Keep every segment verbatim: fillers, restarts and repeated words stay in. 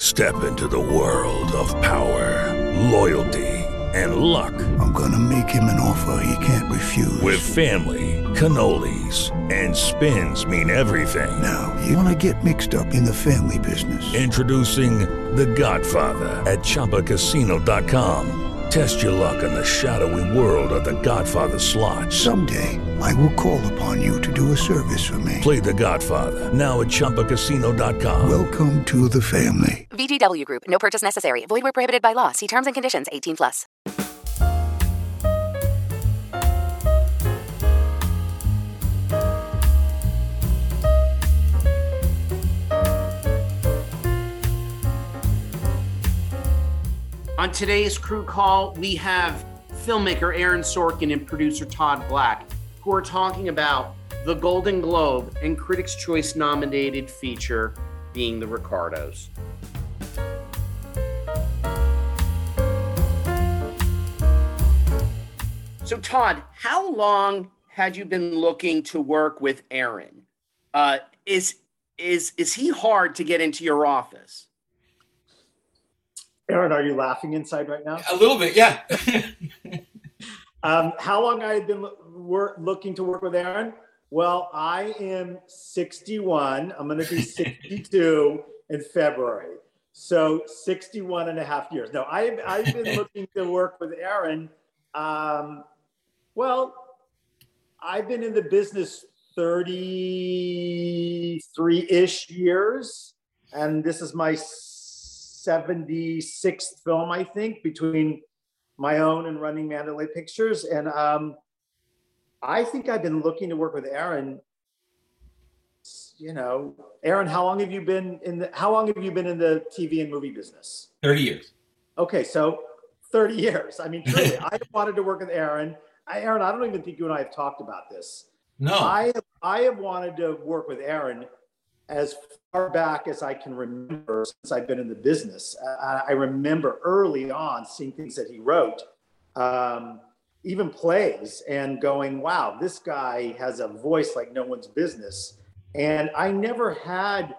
Step into the world of power, loyalty, and luck. I'm gonna make him an offer he can't refuse. With family, cannolis, and spins mean everything. Now, you wanna get mixed up in the family business. Introducing The Godfather at Chumba Casino dot com. Test your luck in the shadowy world of The Godfather slot. Someday, I will call upon you to do a service for me. Play The Godfather, now at Chumba Casino dot com. Welcome to the family. V G W Group. No purchase necessary. Void where prohibited by law. See terms and conditions. eighteen plus. On today's crew call, we have filmmaker Aaron Sorkin and producer Todd Black, who are talking about the Golden Globe and Critics' Choice nominated feature being The Ricardos. So Todd, how long had you been looking to work with Aaron? Uh, is, is, is he hard to get into your office? Aaron, are you laughing inside right now? A little bit, yeah. um, how long I had been lo- looking to work with Aaron? Well, I am sixty-one. I'm going to be sixty-two in February. So sixty-one and a half years. No, I've, I've been looking to work with Aaron. Um, well, I've been in the business thirty-three-ish years. And this is my seventy-sixth film, I think, between my own and running Mandalay Pictures. And um, I think I've been looking to work with Aaron. You know, Aaron, how long have you been in the, how long have you been in the T V and movie business? thirty years. Okay, so thirty years. I mean, truly, I wanted to work with Aaron. I, Aaron, I don't even think you and I have talked about this. No. I have, I have wanted to work with Aaron as far back as I can remember since I've been in the business. I, I remember early on seeing things that he wrote, um, even plays, and going, wow, this guy has a voice like no one's business. And I never had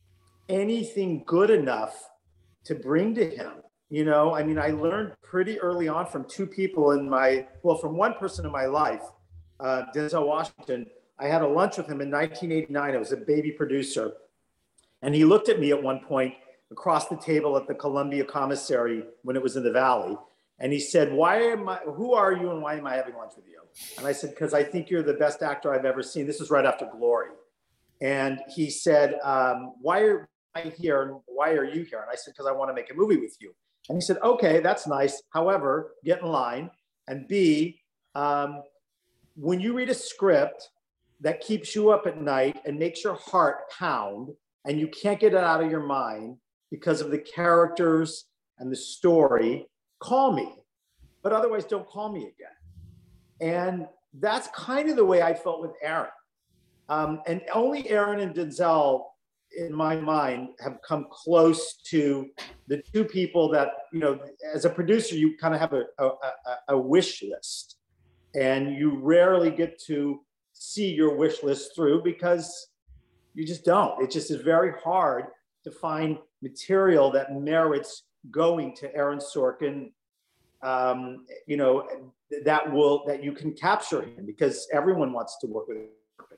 anything good enough to bring to him. You know, I mean, I learned pretty early on from two people in my, well, from one person in my life, uh, Denzel Washington. I had a lunch with him in nineteen eighty-nine. I was a baby producer. And he looked at me at one point across the table at the Columbia Commissary when it was in the Valley. And he said, why am I, who are you and why am I having lunch with you? And I said, because I think you're the best actor I've ever seen. This was right after Glory. And he said, um, why are I here? Why are you here? And I said, because I want to make a movie with you. And he said, okay, that's nice. However, get in line. And B, um, when you read a script that keeps you up at night and makes your heart pound, and you can't get it out of your mind because of the characters and the story, call me. But otherwise, don't call me again. And that's kind of the way I felt with Aaron. Um, and only Aaron and Denzel, in my mind, have come close to the two people that, you know, as a producer, you kind of have a, a, a wish list. And you rarely get to see your wish list through because you just don't. It just is very hard to find material that merits going to Aaron Sorkin, um, you know, that will, that you can capture him because everyone wants to work with him.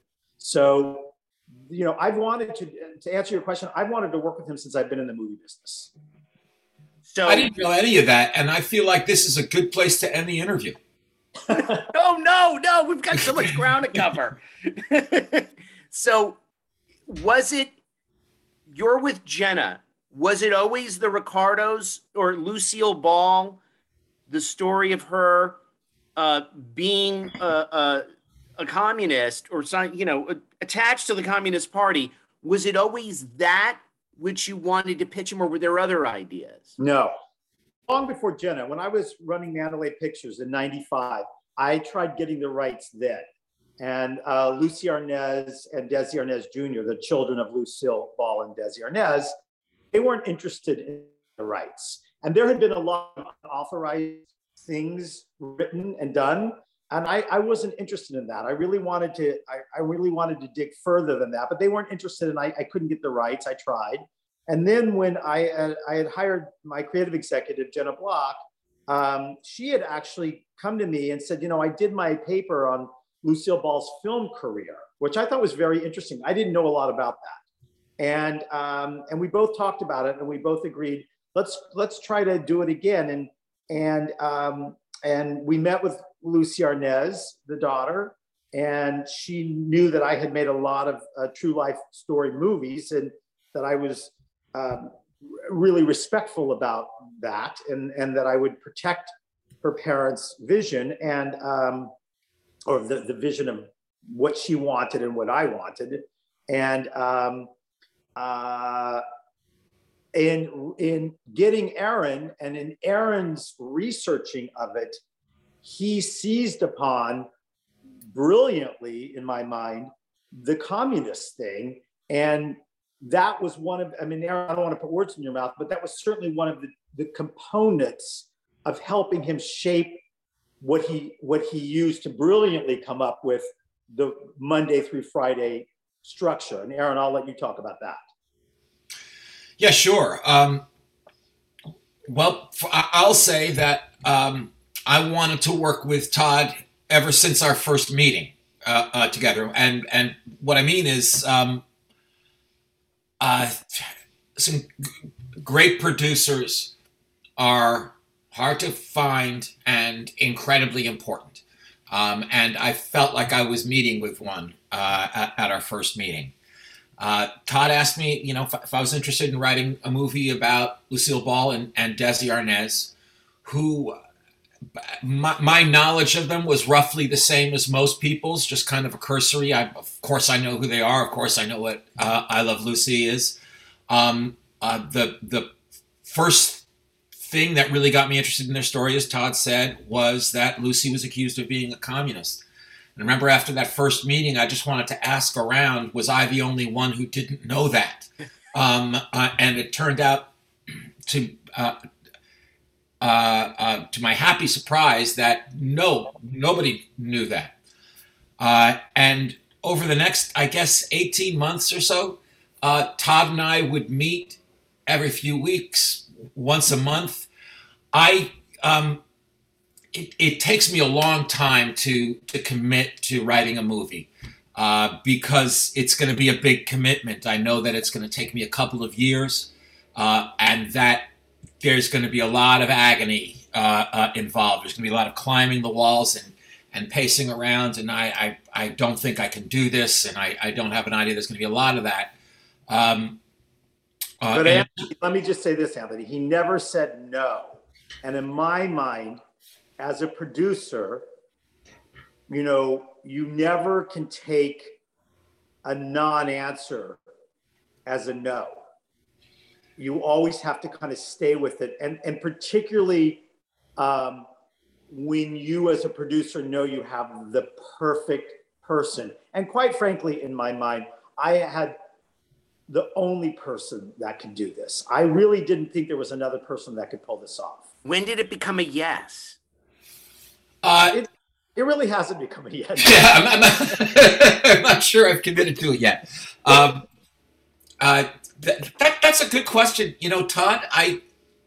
So, you know, I've wanted to, to answer your question, I've wanted to work with him since I've been in the movie business. So I didn't know any of that. And I feel like this is a good place to end the interview. Oh, no, no, we've got so much ground to cover. So was it, you're with Jenna, was it always the Ricardos or Lucille Ball, the story of her uh, being a, a, a communist or some, you know, attached to the Communist Party? Was it always that which you wanted to pitch him, or were there other ideas? No. Long before Jenna, when I was running Mandalay Pictures in ninety-five, I tried getting the rights then. And uh, Lucy Arnaz and Desi Arnaz Junior, the children of Lucille Ball and Desi Arnaz, they weren't interested in the rights. And there had been a lot of unauthorized things written and done. And I, I wasn't interested in that. I really wanted to, I, I really wanted to dig further than that, but they weren't interested and I, I couldn't get the rights. I tried. And then when I, uh, I had hired my creative executive, Jenna Block, um, she had actually come to me and said, you know, I did my paper on Lucille Ball's film career, which I thought was very interesting. I didn't know a lot about that. And, um, and we both talked about it, and we both agreed, let's, let's try to do it again. And, and, um, and we met with Lucy Arnaz, the daughter, and she knew that I had made a lot of uh, true life story movies, and that I was um, really respectful about that, and, and that I would protect her parents' vision, and um, or the, the vision of what she wanted and what I wanted. And um, uh, in, in getting Aaron, and in Aaron's researching of it, he seized upon brilliantly, in my mind, the communist thing. And that was one of, I mean, Aaron, I don't want to put words in your mouth, but that was certainly one of the, the components of helping him shape what he what he used to brilliantly come up with the Monday through Friday structure. And Aaron, I'll let you talk about that. Yeah, sure. Um, well, I'll say that um, I wanted to work with Todd ever since our first meeting uh, uh, together. And and what I mean is um, uh, some g- great producers are hard to find and incredibly important. Um, and I felt like I was meeting with one uh, at, at our first meeting. Uh, Todd asked me, you know, if, if I was interested in writing a movie about Lucille Ball and, and Desi Arnaz, who my, my knowledge of them was roughly the same as most people's, just kind of a cursory. I, of course, I know who they are. Of course, I know what uh, I Love Lucy is. Um, uh, the the first thing that really got me interested in their story, as Todd said, was that Lucy was accused of being a communist. And I remember after that first meeting, I just wanted to ask around, was I the only one who didn't know that? Um, uh, and it turned out to uh, uh, uh, to my happy surprise that no, nobody knew that. Uh, and over the next, I guess, eighteen months or so, uh, Todd and I would meet every few weeks, once a month. I um, it, it takes me a long time to to commit to writing a movie uh, because it's going to be a big commitment. I know that it's going to take me a couple of years, uh, and that there's going to be a lot of agony uh, uh, involved. There's going to be a lot of climbing the walls and and pacing around, and I I, I don't think I can do this, and I, I don't have an idea. There's going to be a lot of that. Um, uh, but and- Anthony, let me just say this, Anthony. He never said no. And in my mind, as a producer, you know, you never can take a non-answer as a no. You always have to kind of stay with it. And, and particularly um, when you as a producer know you have the perfect person. And quite frankly, in my mind, I had the only person that could do this. I really didn't think there was another person that could pull this off. When did it become a yes? Uh, It, it really hasn't become a yes. Yeah, I'm, I'm, not, I'm not sure I've committed to it yet. Um, uh, that, that that's a good question. You know, Todd, I,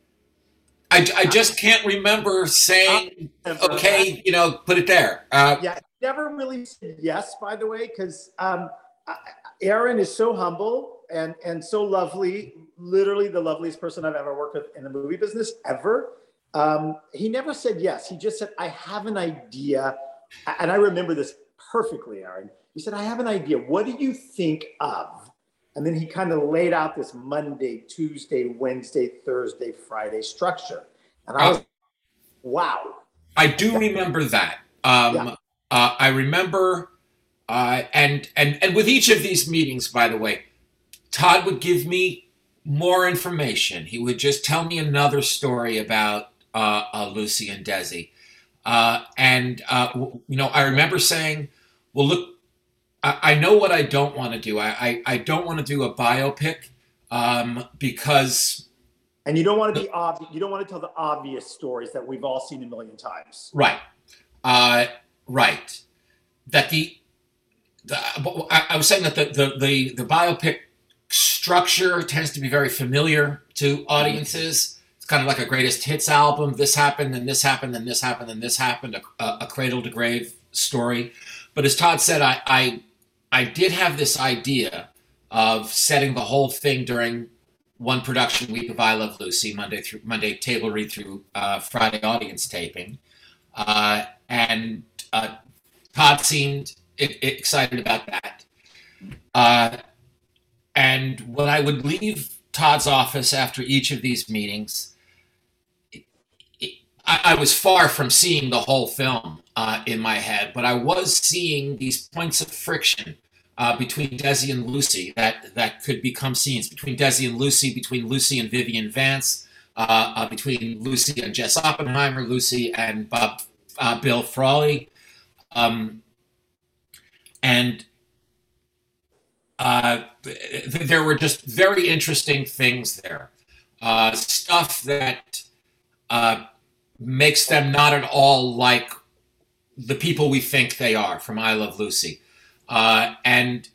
I, I just can't remember saying, okay, you know, put it there. Uh, Yeah, never really said yes, by the way, because um, Aaron is so humble and, and so lovely, literally the loveliest person I've ever worked with in the movie business, ever. Um, he never said yes. He just said, I have an idea. And I remember this perfectly, Aaron. He said, I have an idea. What do you think of? And then he kind of laid out this Monday, Tuesday, Wednesday, Thursday, Friday structure. And I was, wow. I do remember that. Um, Yeah. uh, I remember, uh, and and and with each of these meetings, by the way, Todd would give me more information. He would just tell me another story about uh, uh, Lucy and Desi. Uh, and, uh, w- you know, I remember saying, well, look, I, I know what I don't want to do. I, I, I don't want to do a biopic um, because... And you don't want to be obvious. You don't want to tell the obvious stories that we've all seen a million times. Right. Uh, right. That the... the I, I was saying that the, the, the, the biopic structure tends to be very familiar to audiences. It's kind of like a greatest hits album. This happened, and this happened, and this happened, and this happened, a, a, a cradle to grave story. But as Todd said, I, I I did have this idea of setting the whole thing during one production week of I Love Lucy, Monday through Monday table read through uh, Friday audience taping, uh, and uh, Todd seemed it, it excited about that. Uh, and when I would leave Todd's office after each of these meetings, it, it, I, I was far from seeing the whole film uh, in my head, but I was seeing these points of friction Uh, between Desi and Lucy that, that could become scenes, between Desi and Lucy, between Lucy and Vivian Vance, uh, uh, between Lucy and Jess Oppenheimer, Lucy and Bob uh, Bill Frawley. Um, and uh, th- there were just very interesting things there. Uh, stuff that uh, makes them not at all like the people we think they are from I Love Lucy. Uh, and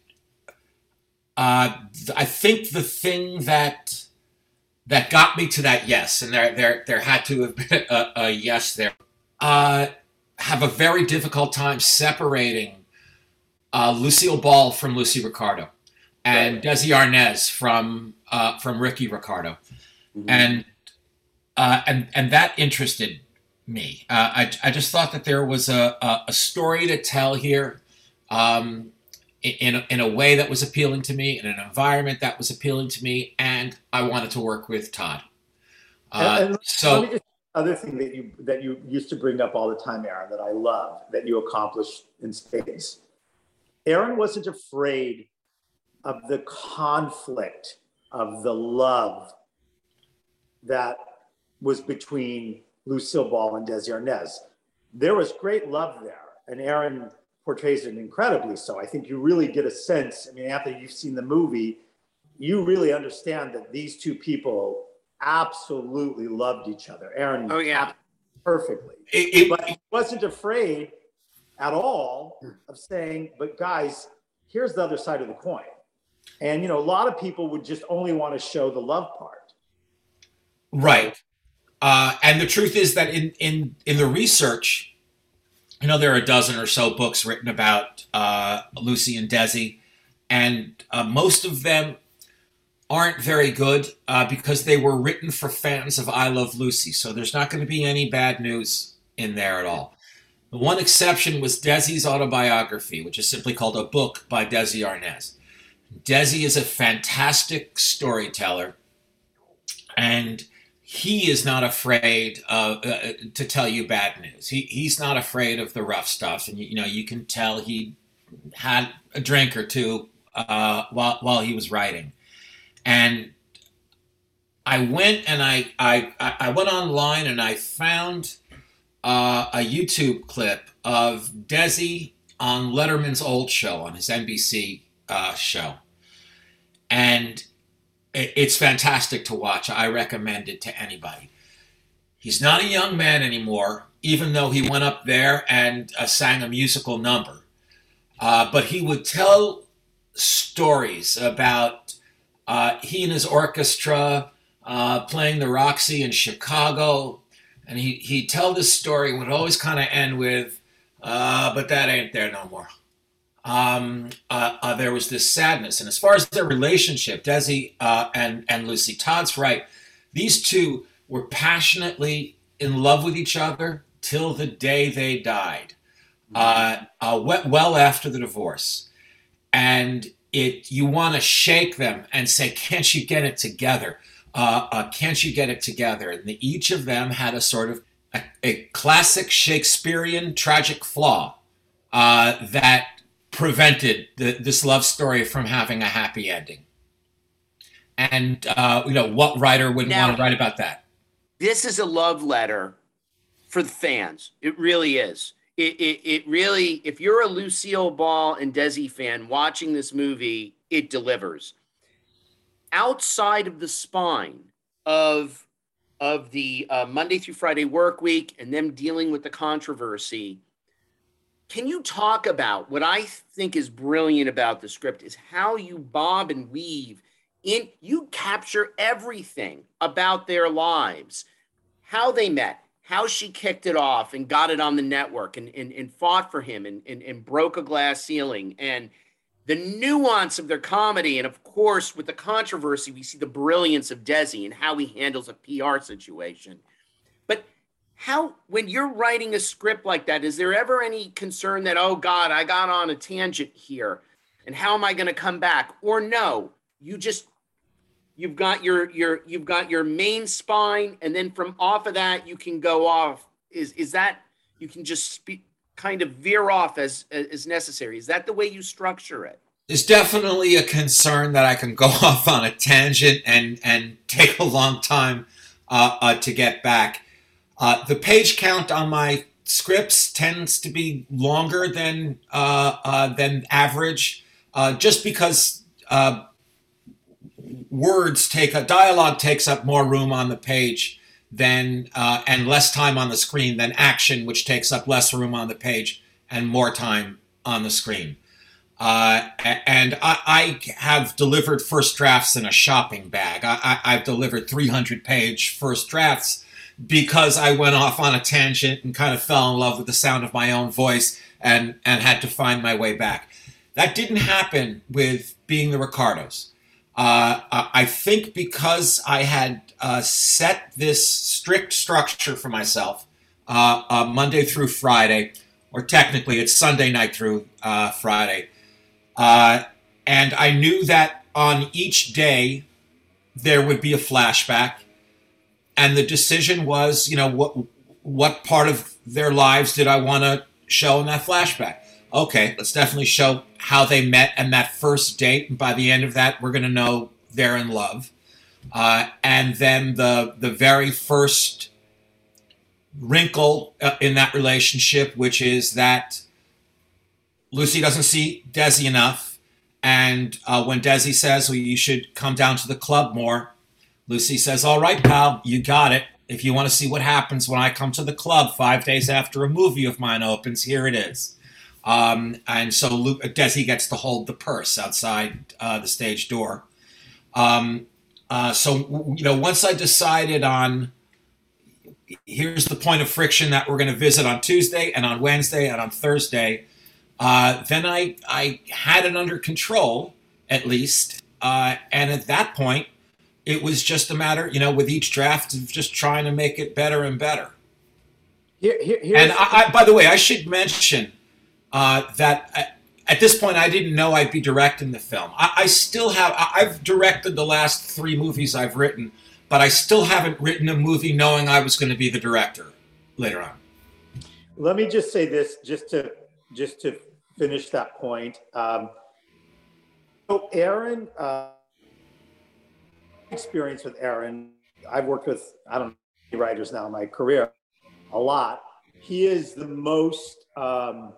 uh, th- I think the thing that that got me to that yes, and there there there had to have been a, a yes there, uh, have a very difficult time separating uh, Lucille Ball from Lucy Ricardo, and right. Desi Arnaz from uh, from Ricky Ricardo, mm-hmm. and uh, and and that interested me. Uh, I I just thought that there was a a, a story to tell here. Um, in, a, in a way that was appealing to me, in an environment that was appealing to me, and I wanted to work with Todd. Uh, and, and so, let me just, other thing that you that you used to bring up all the time, Aaron, that I love that you accomplished in spades. Aaron wasn't afraid of the conflict, of the love that was between Lucille Ball and Desi Arnaz. There was great love there, and Aaron portrays it incredibly so. I think you really get a sense, I mean, after you've seen the movie, you really understand that these two people absolutely loved each other. Aaron, oh yeah, perfectly. It, it, but he wasn't afraid at all of saying, but guys, here's the other side of the coin. And, you know, a lot of people would just only want to show the love part. Right. Uh, and the truth is that in, in, in the research, you know, there are a dozen or so books written about uh, Lucy and Desi, and uh, most of them aren't very good uh, because they were written for fans of I Love Lucy. So there's not going to be any bad news in there at all. The one exception was Desi's autobiography, which is simply called A Book by Desi Arnaz. Desi is a fantastic storyteller, and he is not afraid uh, uh, to tell you bad news. He he's not afraid of the rough stuff, and you, you know you can tell he had a drink or two uh, while while he was writing. And I went and I I I went online and I found uh, a YouTube clip of Desi on Letterman's old show, on his N B C uh, show, and it's fantastic to watch. I recommend it to anybody. He's not a young man anymore, even though he went up there and uh, sang a musical number. Uh, but he would tell stories about uh, he and his orchestra uh, playing the Roxy in Chicago. And he, he'd tell this story and would always kind of end with, uh, but that ain't there no more. Um, uh, uh, there was this sadness. And as far as their relationship, Desi uh, and, and Lucy, Todd's right. These two were passionately in love with each other till the day they died, uh, uh, well after the divorce. And it you want to shake them and say, can't you get it together? Uh, uh, can't you get it together? And the, each of them had a sort of a, a classic Shakespearean tragic flaw uh, that prevented the, this love story from having a happy ending. And, uh, you know, what writer wouldn't Now, want to write about that? This is a love letter for the fans. It really is. It, it, it really, if you're a Lucille Ball and Desi fan watching this movie, it delivers. Outside of the spine of, of the uh, Monday through Friday work week and them dealing with the controversy, can you talk about what I think is brilliant about the script is how you bob and weave in you capture everything about their lives, how they met, how she kicked it off and got it on the network and, and, and fought for him and, and, and broke a glass ceiling, and the nuance of their comedy. And of course, with the controversy, we see the brilliance of Desi and how he handles a P R situation. But how, when you're writing a script like that, is there ever any concern that, oh God, I got on a tangent here and how am I going to come back? Or no, you just, you've got your, your, you've got your main spine, and then from off of that, you can go off. Is, is that, you can just speak, kind of veer off as, as necessary? Is that the way you structure it? There's definitely a concern that I can go off on a tangent and, and take a long time uh, uh, to get back. Uh, the page count on my scripts tends to be longer than uh, uh, than average, uh, just because uh, words take a dialogue takes up more room on the page than uh, and less time on the screen than action, which takes up less room on the page and more time on the screen. Uh, and I, I have delivered first drafts in a shopping bag. I, I, I've delivered three hundred page first drafts because I went off on a tangent and kind of fell in love with the sound of my own voice and, and had to find my way back. That didn't happen with Being the Ricardos. Uh, I think because I had uh, set this strict structure for myself, uh, uh, Monday through Friday, or technically it's Sunday night through uh, Friday, uh, and I knew that on each day there would be a flashback, and the decision was, you know, what what part of their lives did I want to show in that flashback? Okay, let's definitely show how they met and that first date. And by the end of that, we're going to know they're in love. Uh, and then the the very first wrinkle uh, in that relationship, which is that Lucy doesn't see Desi enough. And uh, when Desi says, well, you should come down to the club more, Lucy says, all right, pal, you got it. If you want to see what happens when I come to the club five days after a movie of mine opens, here it is. Um, and so Luke, Desi gets to hold the purse outside uh, the stage door. Um, uh, so, you know, once I decided on, here's the point of friction that we're going to visit on Tuesday and on Wednesday and on Thursday, uh, then I, I had it under control, at least. Uh, and at that point, it was just a matter, you know, with each draft of just trying to make it better and better. Here, here, and I, I, by the way, I should mention uh, that I, at this point, I didn't know I'd be directing the film. I, I still have, I, I've directed the last three movies I've written, but I still haven't written a movie knowing I was going to be the director later on. Let me just say this, just to just to finish that point. Um, so Aaron, uh, experience with Aaron, I've worked with, I don't know, writers now in my career, a lot. He is the most um,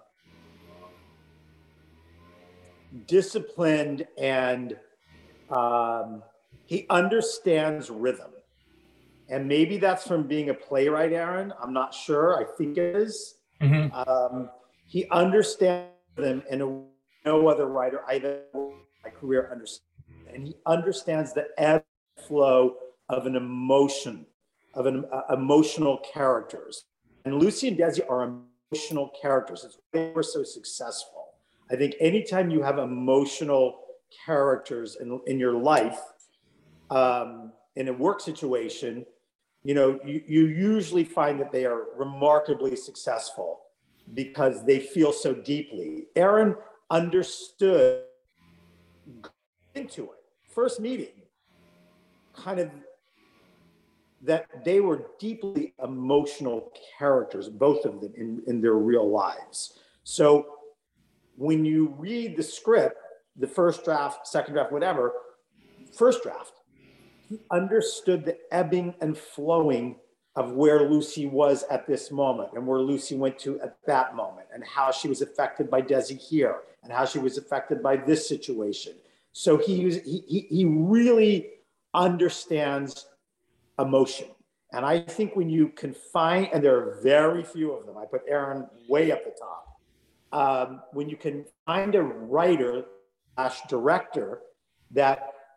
disciplined, and um, he understands rhythm. And maybe that's from being a playwright, Aaron. I'm not sure. I think it is. Mm-hmm. Um, he understands them in a way no other writer I've ever worked in my career understands. And he understands the ebb and flow of an emotion, of an uh, emotional characters. And Lucy and Desi are emotional characters. It's why they were so successful. I think anytime you have emotional characters in, in your life, um, in a work situation, you know, you, you usually find that they are remarkably successful because they feel so deeply. Aaron understood into it, first meeting, kind of that they were deeply emotional characters, both of them in, in their real lives. So when you read the script, the first draft, second draft, whatever, first draft, he understood the ebbing and flowing of where Lucy was at this moment and where Lucy went to at that moment, and how she was affected by Desi here and how she was affected by this situation. So he, was, he, he, he really understands emotion. And I think when you can find, and there are very few of them, I put Aaron way up the top. Um, when you can find a writer slash director that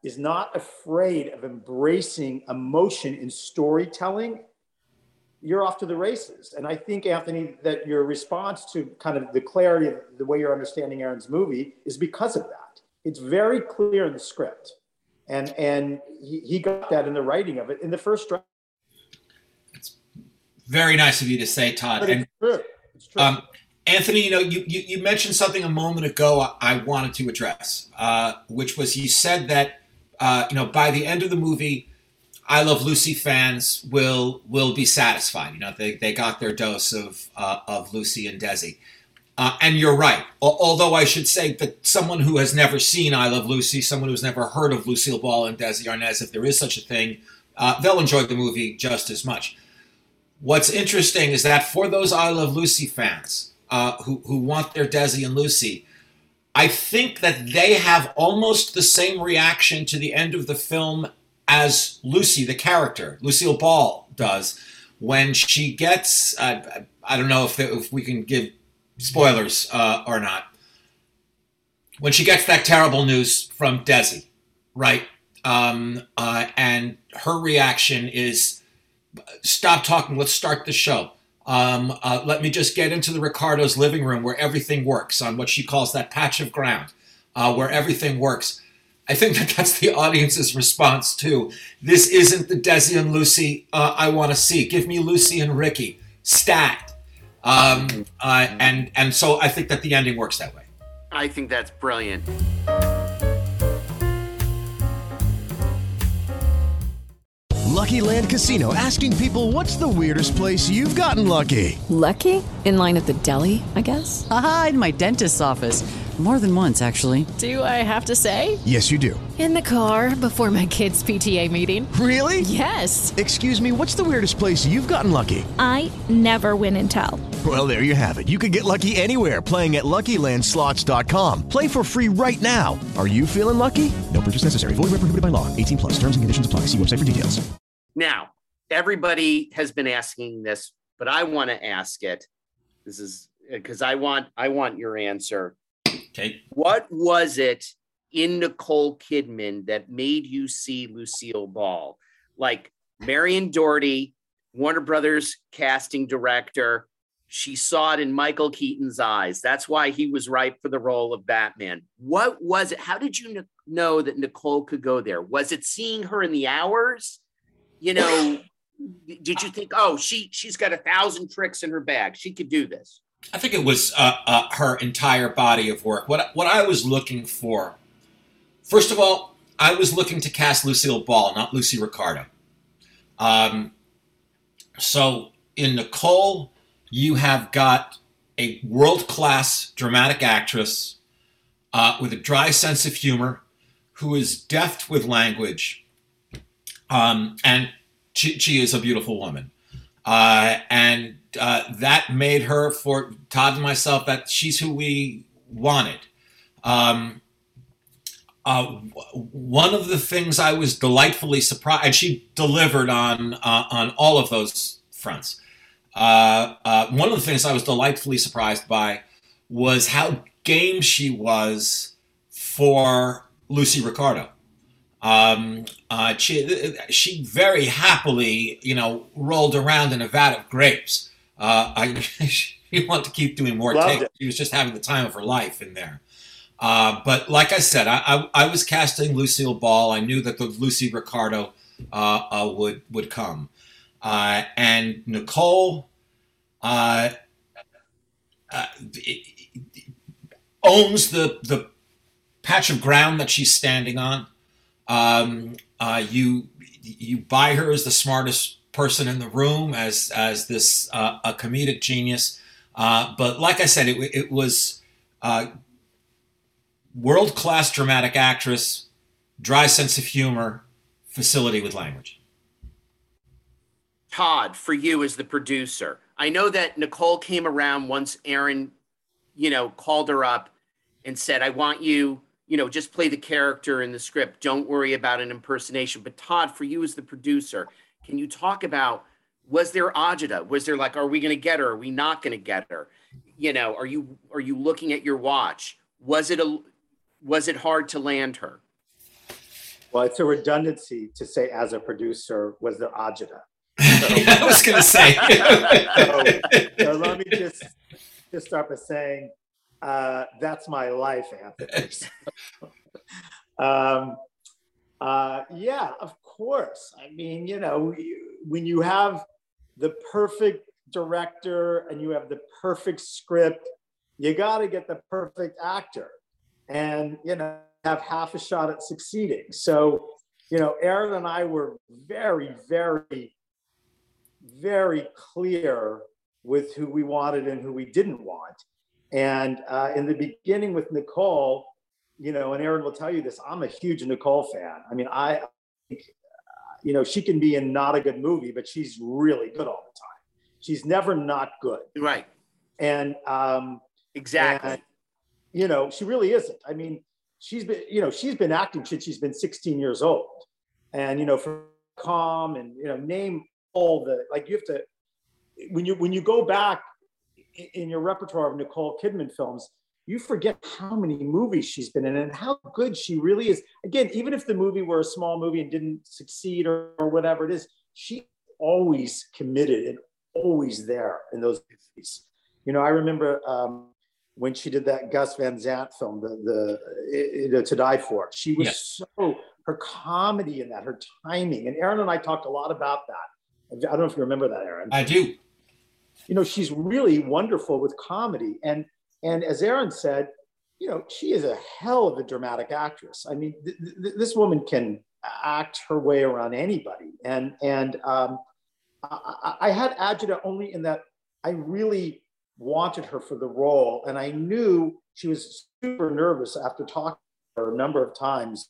is not afraid of embracing emotion in storytelling, you're off to the races. And I think, Anthony, that your response to kind of the clarity of the way you're understanding Aaron's movie is because of that. It's very clear in the script. And and he, he got that in the writing of it in the first draft. It's very nice of you to say, Todd. But it's and, true. It's true. Um, Anthony, you know, you, you, you mentioned something a moment ago I, I wanted to address, uh, which was you said that, uh, you know, by the end of the movie, I Love Lucy fans will will be satisfied. You know, they, they got their dose of uh, of Lucy and Desi. Uh, and you're right. Al- although I should say that someone who has never seen I Love Lucy, someone who's never heard of Lucille Ball and Desi Arnaz, if there is such a thing, uh, they'll enjoy the movie just as much. What's interesting is that for those I Love Lucy fans uh, who, who want their Desi and Lucy, I think that they have almost the same reaction to the end of the film as Lucy, the character, Lucille Ball, does when she gets, uh, I don't know if, if we can give spoilers uh, or not, when she gets that terrible news from Desi, right? Um, uh, and her reaction is, stop talking, let's start the show. Um, uh, let me just get into the Ricardo's living room where everything works, on what she calls that patch of ground, uh, where everything works. I think that that's the audience's response too. This isn't the Desi and Lucy uh, I want to see. Give me Lucy and Ricky, stat. Um, uh, and and so I think that the ending works that way. I think that's brilliant. Lucky Land Casino, asking people, what's the weirdest place you've gotten lucky? Lucky? In line at the deli, I guess? Aha, in my dentist's office. More than once, actually. Do I have to say? Yes, you do. In the car before my kids' P T A meeting. Really? Yes. Excuse me, what's the weirdest place you've gotten lucky? I never win and tell. Well, there you have it. You can get lucky anywhere, playing at Lucky Land Slots dot com. Play for free right now. Are you feeling lucky? No purchase necessary. Void where prohibited by law. eighteen plus. Terms and conditions apply. See website for details. Now, everybody has been asking this, but I want to ask it. This is because I want I want your answer. Okay. What was it in Nicole Kidman that made you see Lucille Ball? Like Marion Doherty, Warner Brothers casting director, she saw it in Michael Keaton's eyes. That's why he was right for the role of Batman. What was it? How did you kn- know that Nicole could go there? Was it seeing her in the hours? You know, did you think, oh, she she's got a thousand tricks in her bag, she could do this? I think it was uh, uh, her entire body of work. What what I was looking for, first of all, I was looking to cast Lucille Ball, not Lucy Ricardo. Um, so in Nicole, you have got a world-class dramatic actress uh, with a dry sense of humor, who is deft with language, um, and she, she is a beautiful woman. Uh, and uh, that made her, for Todd and myself, that she's who we wanted. Um, uh, one of the things I was delightfully surprised, and she delivered on uh, on all of those fronts. Uh, uh, one of the things I was delightfully surprised by was how game she was for Lucy Ricardo. Um, uh, she, she very happily, you know, rolled around in a vat of grapes. Uh, I, she wanted to keep doing more Loved takes. it. She was just having the time of her life in there. Uh, but like I said, I, I, I was casting Lucille Ball. I knew that the Lucy Ricardo uh, uh, would would come, uh, and Nicole uh, uh, owns the the patch of ground that she's standing on. Um, uh, you you buy her as the smartest person in the room, as as this uh, a comedic genius. Uh, but like I said, it, it was uh, world-class dramatic actress, dry sense of humor, facility with language. Todd, for you as the producer, I know that Nicole came around once Aaron, you know, called her up and said, I want you, you know, just play the character in the script. Don't worry about an impersonation. But Todd, for you as the producer, can you talk about, was there agita? Was there like, are we going to get her? Are we not going to get her? You know, are you, are you looking at your watch? Was it a, was it hard to land her? Well, it's a redundancy to say as a producer was their agita. So, I was going to say. so, so let me just just start by saying uh, that's my life, Anthony. um, uh, yeah, of course. I mean, you know, when you have the perfect director and you have the perfect script, you got to get the perfect actor, and you know, have half a shot at succeeding. So, you know, Aaron and I were very, very, very clear with who we wanted and who we didn't want. And uh, in the beginning with Nicole, you know, and Aaron will tell you this, I'm a huge Nicole fan. I mean, I, you know, she can be in not a good movie, but she's really good all the time. She's never not good. Right. And um, exactly. And, you know, she really isn't. I mean, she's been, you know, she's been acting since she's been sixteen years old. And, you know, from Calm and, you know, name all the, like you have to, when you, when you go back in your repertoire of Nicole Kidman films, you forget how many movies she's been in and how good she really is. Again, even if the movie were a small movie and didn't succeed or, or whatever it is, she always committed and always there in those movies. You know, I remember um, when she did that Gus Van Sant film, the, the it, it, To Die For. She was yes. so, her comedy in that, her timing. And Aaron and I talked a lot about that. I don't know if you remember that, Aaron. I do. You know, she's really wonderful with comedy. And And as Aaron said, you know, she is a hell of a dramatic actress. I mean, th- th- this woman can act her way around anybody. And and um, I-, I had agita only in that I really wanted her for the role. And I knew she was super nervous after talking to her a number of times.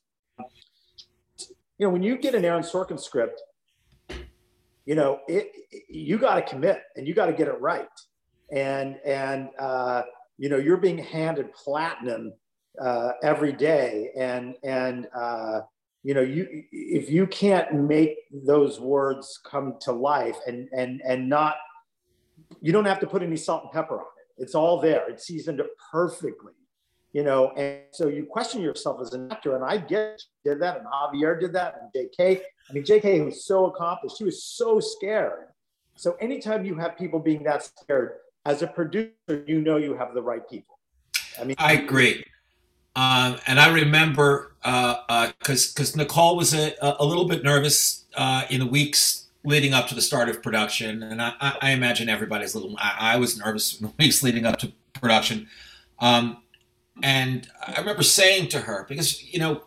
You know, when you get an Aaron Sorkin script, you know, it, it you got to commit and you got to get it right. And, and, uh, you know, you're being handed platinum uh, every day. And, and uh, you know, you if you can't make those words come to life and, and, and not, you don't have to put any salt and pepper on it. It's all there. It's seasoned perfectly, you know, and so you question yourself as an actor. And I get did that, and Javier did that, and J K. I mean, J K was so accomplished. She was so scared. So anytime you have people being that scared, as a producer, you know you have the right people. I mean, I agree, um, and I remember because uh, because uh, Nicole was a, a little bit nervous uh, in the weeks leading up to the start of production, and I, I imagine everybody's a little. I, I was nervous in the weeks leading up to production, um, and I remember saying to her, because you know,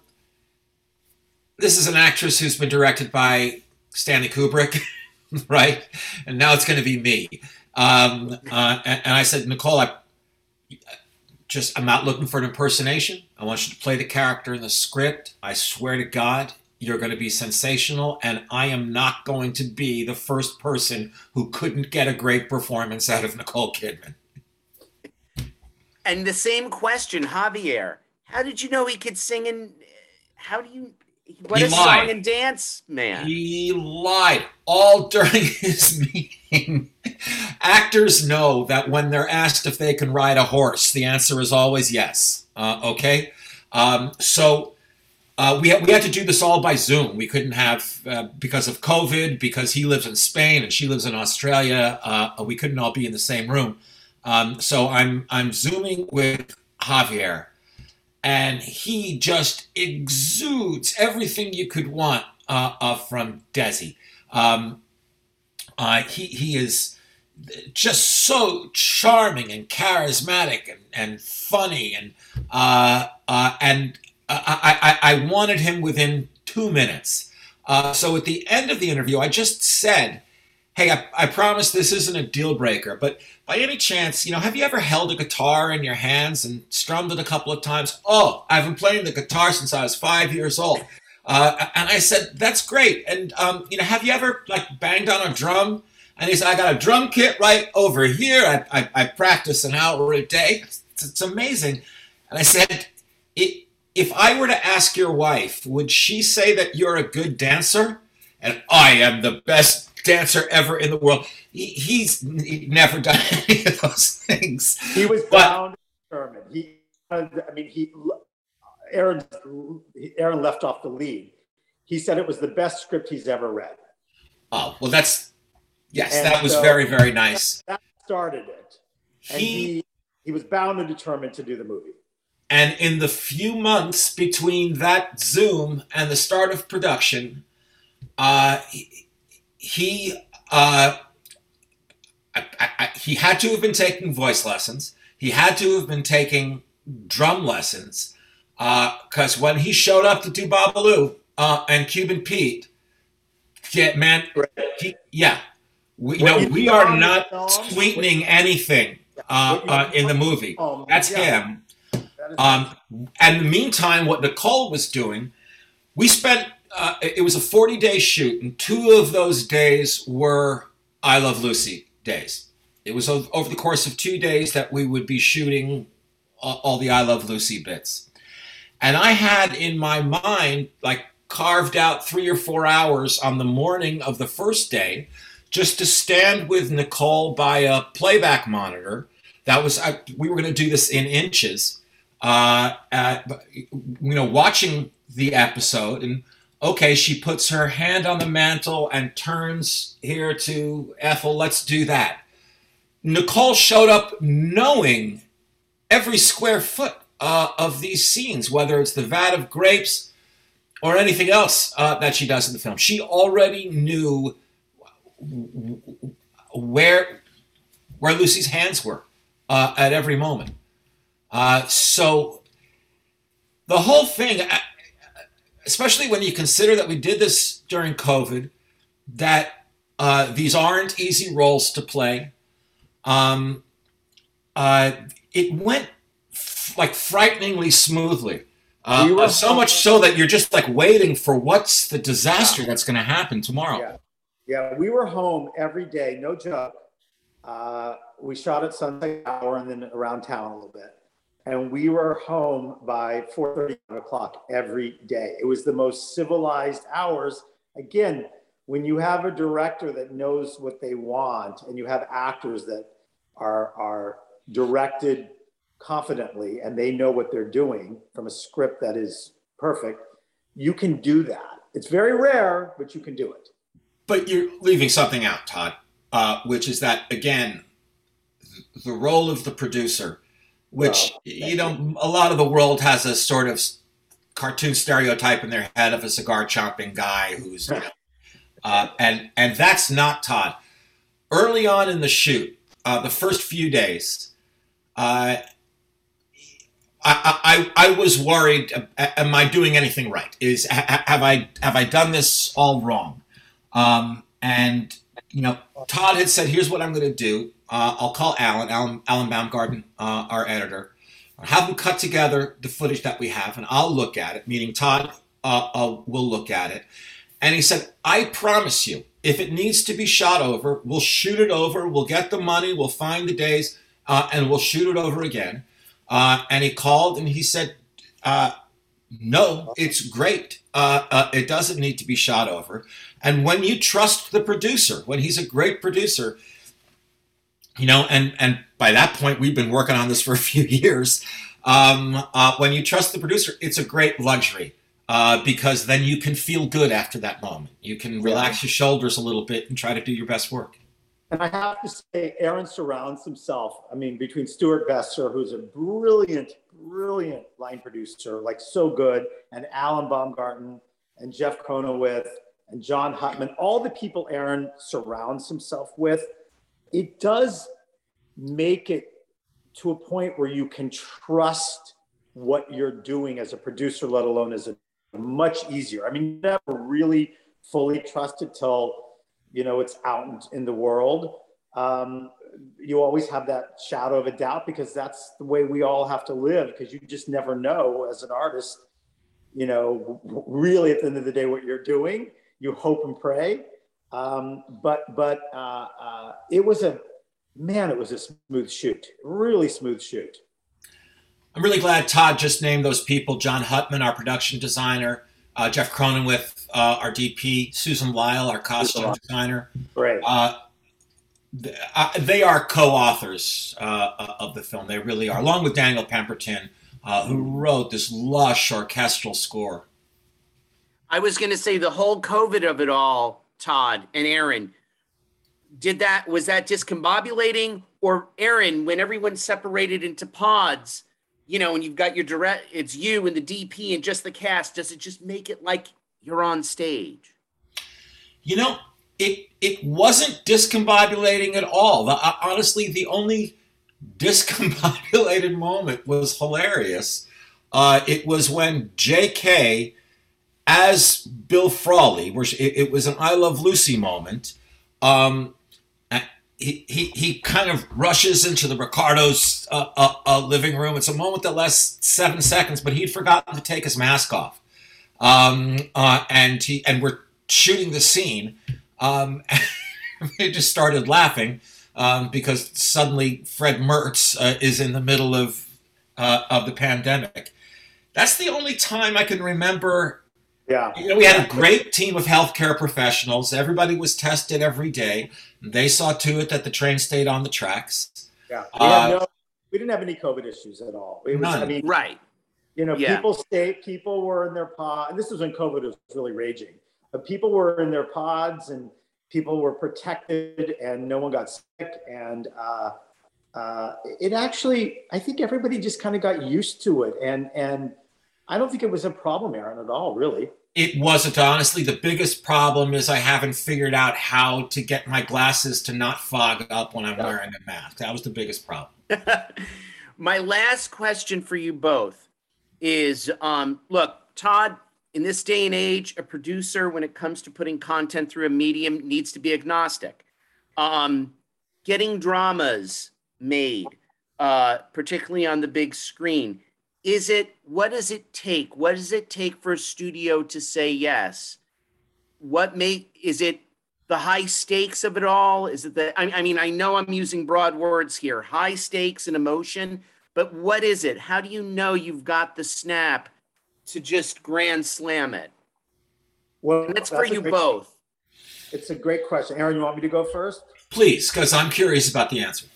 this is an actress who's been directed by Stanley Kubrick, right, and now it's going to be me. Um, uh, and, and I said, Nicole, I just, I'm not looking for an impersonation. I want you to play the character in the script. I swear to God, you're going to be sensational. And I am not going to be the first person who couldn't get a great performance out of Nicole Kidman. And the same question, Javier, how did you know he could sing and how do you, what he a lied. song and dance man. He lied all during his meeting. Actors know that when they're asked if they can ride a horse, the answer is always yes. Uh, okay? Um, so uh, we, had, we had to do this all by Zoom. We couldn't have, uh, because of COVID, because he lives in Spain and she lives in Australia, uh, we couldn't all be in the same room. Um, so I'm I'm Zooming with Javier. And he just exudes everything you could want uh, uh, from Desi. Um, uh, he he is just so charming and charismatic and, and funny, and uh, uh, and I, I I wanted him within two minutes. Uh, so at the end of the interview, I just said, "Hey, I, I promise this isn't a deal breaker, but by any chance, you know, have you ever held a guitar in your hands and strummed it a couple of times?" "Oh, I've been playing the guitar since I was five years old." Uh, and I said, "That's great. And, um, you know, have you ever, like, banged on a drum?" And he said, "I got a drum kit right over here. I, I, I practice an hour a day." It's, it's amazing. And I said, it, if I were to ask your wife, would she say that you're a good dancer? And I am the best dancer ever in the world. He, he's he never done any of those things. He was but, bound determined. He, I mean, he Aaron Aaron left off the lead. he said it was the best script he's ever read. Oh, well, that's, yes, And that was so very, very nice. That started it. And He, he, he was bound and determined to do the movie. and in the few months between that Zoom and the start of production, uh, he, he, uh, I, I, he had to have been taking voice lessons. He had to have been taking drum lessons. Because uh, when he showed up to do Babalu uh, and Cuban Pete, yeah, man, he, yeah, we, you know, we are not sweetening anything uh, uh, in the movie. That's him. Um, and in the meantime, what Nicole was doing, we spent, uh, it was a forty-day shoot, and two of those days were I Love Lucy days. It was over the course of two days that we would be shooting all the I Love Lucy bits. And I had in my mind, like, carved out three or four hours on the morning of the first day just to stand with Nicole by a playback monitor. That was, I, we were going to do this in inches, uh, at, you know, watching the episode. And, okay, she puts her hand on the mantle and turns here to Ethel, let's do that. Nicole showed up knowing every square foot uh, of these scenes, whether it's the vat of grapes or anything else uh, that she does in the film. She already knew where where Lucy's hands were uh, at every moment. Uh, so the whole thing, especially when you consider that we did this during COVID, that uh, these aren't easy roles to play. Um, uh, it went f- like frighteningly smoothly. Uh, We were- uh, so much so that you're just like waiting for what's the disaster that's going to happen tomorrow. Yeah. Yeah, we were home every day, no joke. Uh, we shot at Sunset Hour and then around town a little bit. And we were home by four thirty, five o'clock every day. It was the most civilized hours. Again, when you have a director that knows what they want and you have actors that are, are directed confidently and they know what they're doing from a script that is perfect, you can do that. It's very rare, but you can do it. But you're leaving something out, Todd, uh, which is that, again, the role of the producer, which, Well, you know, a lot of the world has a sort of cartoon stereotype in their head of a cigar chomping guy who's, you know, uh, and, and that's not Todd. Early on in the shoot, uh, the first few days, uh, I, I, I was worried, uh, am I doing anything right? Is, ha, have I, have I done this all wrong? Um, and, you know, Todd had said, here's what I'm going to do. Uh, I'll call Alan, Alan, Alan Baumgarten, uh, our editor. I'll have him cut together the footage that we have, and I'll look at it, meaning Todd uh, uh, will look at it. And he said, I promise you, if it needs to be shot over, we'll shoot it over. We'll get the money. We'll find the days, uh, and we'll shoot it over again. Uh, and he called and he said, uh, no, it's great. Uh, uh, it doesn't need to be shot over. And when you trust the producer, when he's a great producer, you know, and, and by that point, we've been working on this for a few years. Um, uh, when you trust the producer, it's a great luxury uh, because then you can feel good after that moment. You can relax your shoulders a little bit and try to do your best work. And I have to say, Aaron surrounds himself, I mean, between Stuart Besser, who's a brilliant, brilliant line producer, like so good, and Alan Baumgarten, and Jeff Cronowith, and John Hutman, all the people Aaron surrounds himself with, it does make it to a point where you can trust what you're doing as a producer, let alone as a much easier. I mean, you never really fully trust it till, you know, it's out in the world. Um, you always have that shadow of a doubt because that's the way we all have to live, because you just never know as an artist, you know, really at the end of the day, what you're doing. You hope and pray. Um, but but uh, uh, it was a, man, it was a smooth shoot, really smooth shoot. I'm really glad Todd just named those people: John Hutman, our production designer, uh, Jeff Cronenwith, uh, our D P, Susan Lyle, our costume designer. Great. Uh, th- uh, they are co-authors uh, of the film. They really are, along with Daniel Pemberton, uh, who wrote this lush orchestral score. I was going to say the whole COVID of it all, Todd and Aaron, did that, was that discombobulating? Or Aaron, when everyone's separated into pods, you know, and you've got your direct, it's you and the D P and just the cast, does it just make it like you're on stage? You know, it it wasn't discombobulating at all. The, uh, honestly, the only discombobulated moment was hilarious. Uh, it was when J K, as Bill Frawley, where she, it, it was an I Love Lucy moment. Um, he, he he kind of rushes into the Ricardo's uh, uh, uh, living room. It's a moment that lasts seven seconds, but he'd forgotten to take his mask off. Um, uh, and he and we're shooting the scene. Um, they just started laughing um, because suddenly Fred Mertz uh, is in the middle of uh, of the pandemic. That's the only time I can remember. Yeah, you know, we had a great team of healthcare professionals. Everybody was tested every day. They saw to it that the train stayed on the tracks. Yeah, we, uh, had no, we didn't have any COVID issues at all. It was, none. I mean, right. You know, Yeah. people stay, people were in their pod, and this was when COVID was really raging. But people were in their pods, and people were protected, and no one got sick. And uh, uh, it actually, I think everybody just kind of got used to it, and and I don't think it was a problem, Aaron, at all, really. It wasn't. Honestly, the biggest problem is I haven't figured out how to get my glasses to not fog up when I'm Yeah. wearing a mask. That was the biggest problem. My last question for you both is, um, look, Todd, in this day and age, a producer, when it comes to putting content through a medium, needs to be agnostic. Um, getting dramas made, uh, particularly on the big screen, is it, what does it take? What does it take for a studio to say yes? What make, is it the high stakes of it all? Is it the, I, I mean, I know I'm using broad words here, high stakes and emotion, but what is it? How do you know you've got the snap to just grand slam it? Well, And that's for that's a you great- both. It's a great question. Aaron, you want me to go first? Please, because I'm curious about the answer.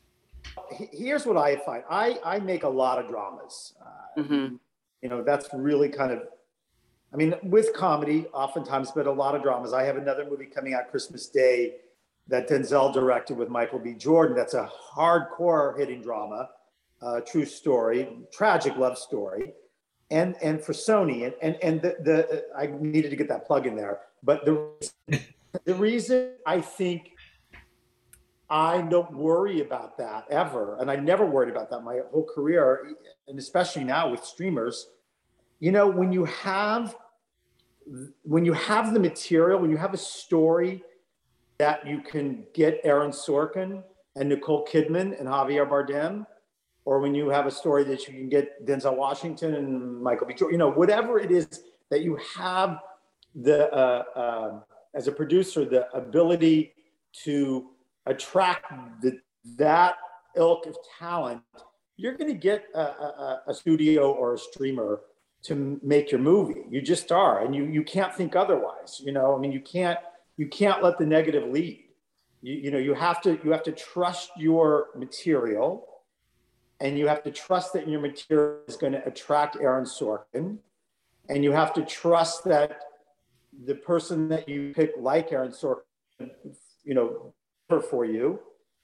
He- Here's what I find. I, I make a lot of dramas. Uh, Mhm. You know, that's really kind of, I mean, with comedy, oftentimes, but a lot of dramas. I have another movie coming out Christmas Day that Denzel directed with Michael B. Jordan. That's a hardcore hitting drama, uh, true story, tragic love story. And and for Sony, and and, and the, the I needed to get that plug in there. But the the reason I think I don't worry about that ever, and I never worried about that my whole career, and especially now with streamers, you know, when you have when you have the material, when you have a story that you can get Aaron Sorkin and Nicole Kidman and Javier Bardem, or when you have a story that you can get Denzel Washington and Michael B. Jordan, you know, whatever it is that you have the uh, uh, as a producer, the ability to attract the, that ilk of talent, you're going to get a, a, a studio or a streamer to make your movie. You just are, and you you can't think otherwise. You know, I mean, you can't you can't let the negative lead. You you know, you have to you have to trust your material, and you have to trust that your material is going to attract Aaron Sorkin, and you have to trust that the person that you pick, like Aaron Sorkin, you know, for you,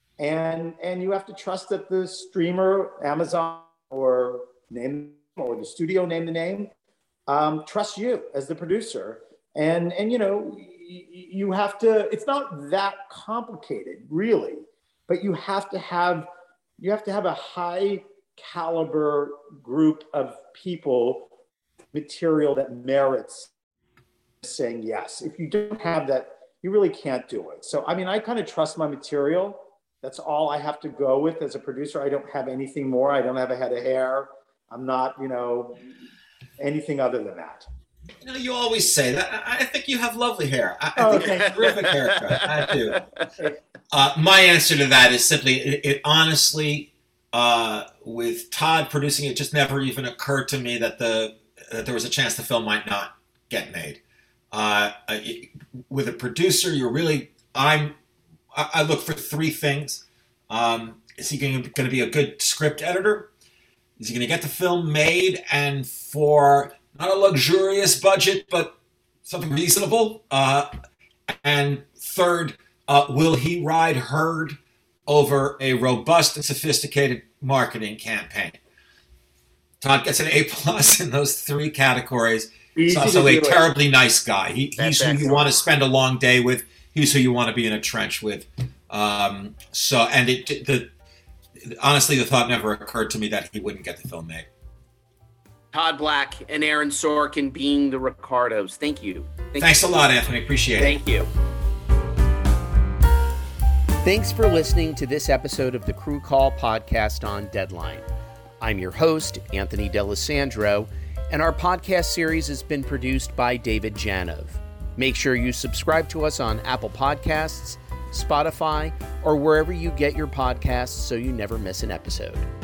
and and you have to trust that the streamer, Amazon, or name or the studio, name the name, um, trust you as the producer, and and you know y- you have to. It's not that complicated, really, but you have to have you have to have a high caliber group of people, material that merits saying yes. If you don't have that, you really can't do it. So, I mean, I kind of trust my material. That's all I have to go with as a producer. I don't have anything more. I don't have a head of hair. I'm not, you know, anything other than that. You know, you always say that. I I think you have lovely hair. I, I Oh, think you have a thank terrific haircut. I do. Uh, my answer to that is simply, it, it honestly, uh, with Todd producing, it just never even occurred to me that the that there was a chance the film might not get made. Uh, it, with a producer, you're really, I'm, I, I look for three things. Um, is he going to be a good script editor? Is he going to get the film made, and for not a luxurious budget, but something reasonable? Uh, and third, uh, will he ride herd over a robust and sophisticated marketing campaign? Todd gets an A plus in those three categories. He's also a terribly nice guy. He, he's who you want to spend a long day with. He's who you want to be in a trench with. Um, so, and it, the honestly, the thought never occurred to me that he wouldn't get the film made. Todd Black and Aaron Sorkin being the Ricardos. Thank you. Thank Thanks you. a lot, Anthony. Appreciate it. Thank you. Thanks for listening to this episode of the Crew Call podcast on Deadline. I'm your host, Anthony D'Alessandro, and our podcast series has been produced by David Janov. Make sure you subscribe to us on Apple Podcasts, Spotify, or wherever you get your podcasts so you never miss an episode.